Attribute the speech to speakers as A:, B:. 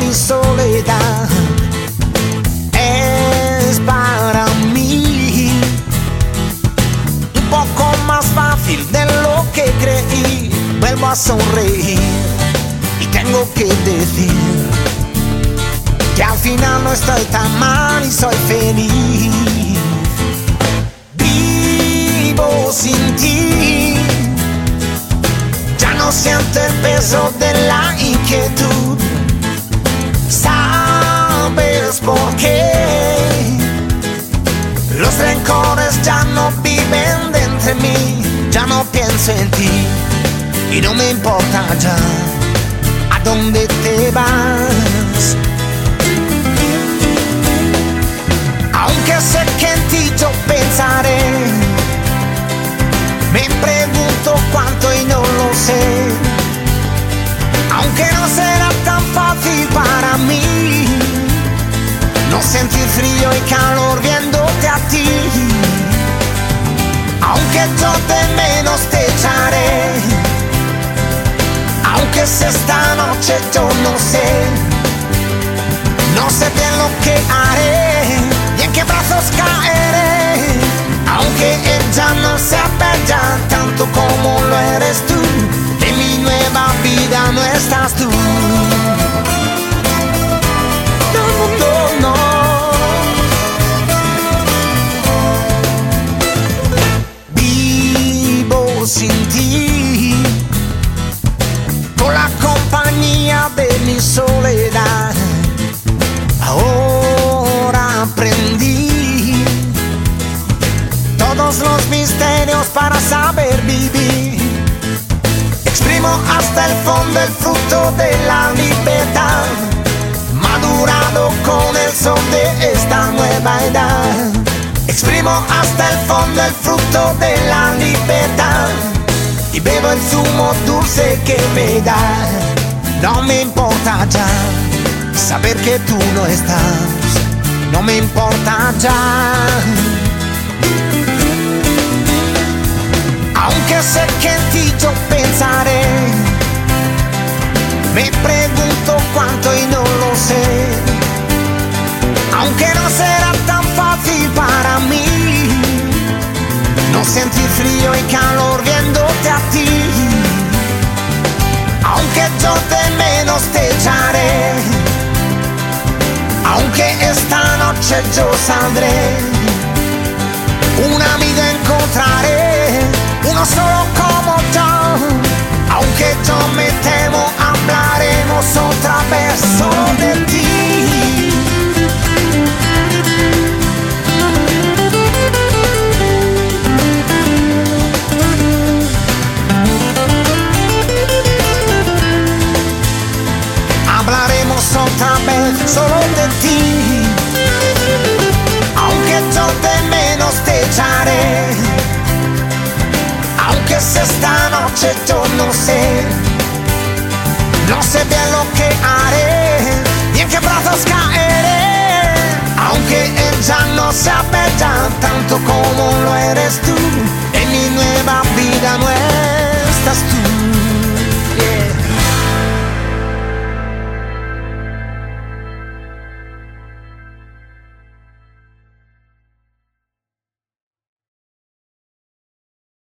A: mi soledad es para mí un poco más fácil de lo que creí. Vuelvo a sonreír y tengo que decir que al final no estoy tan mal y soy feliz. Vivo sin ti, ya no siento el peso de la inquietud. ¿Sabes por qué? Los rencores ya no viven dentro de mí. Ya no pienso en ti y no me importa ya a dónde te vas. Aunque sé que en ti yo pensaré, me pregunto cuánto y no lo sé. Aunque no será tan fácil para mí no sentir frío y calor viéndote a ti. Aunque yo de menos te echaré, aunque sea esta noche yo no sé bien lo que haré y en qué brazos caeré. Aunque ella no sea bella tanto como lo eres tú, en mi nueva vida no estás tú. No, no, no. Vivo sin ti, con la compañía de mi soledad. Ahora aprendí todos los misterios para saber vivir. Exprimo hasta el fondo el fruto de la libertad, madurado con el sol de esta nueva edad. Exprimo hasta el fondo el fruto de la libertad y bebo el zumo dulce que me da. No me importa ya saber que tú no estás, no me importa ya. Aunque sé que en ti yo pensaré, me pregunto cuánto y no lo sé. Aunque no será tan fácil para mí no sentir frío y calor viéndote a ti. Aunque yo de menos te echaré, aunque esta noche yo saldré, un amigo encontraré, uno solo como yo. Aunque yo me temo, hablaremos otra vez solo de ti. Hablaremos otra vez solo de ti. Aunque yo de menos te echaré, aunque sea esta noche yo no sé bien lo que haré y en qué brazos caeré. Aunque ella no sea bella tanto como lo eres tú, en mi nueva vida nueva